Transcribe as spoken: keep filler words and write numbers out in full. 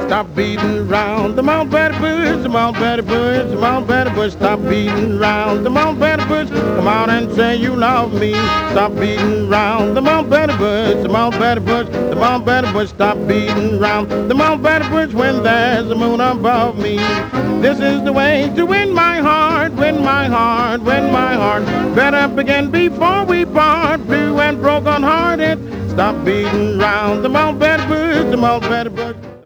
stop beating round the Mount Betty Bush, the Mount Betty Bush, the Mount Betty Bush, stop beating round the Mount Betty Bush. Come out and say you love me. Stop beating round the Mount Betty Bush, the Mount Betty Bush, the Mount Betty Bush, stop beating round the Mount Betty Bush when there's a moon above me. This is the way to win my heart, win my heart, win my heart. Better begin before we part, blue and broken hearted. Stop beating round the Mount Betty Bush, the Mount Betty Bush.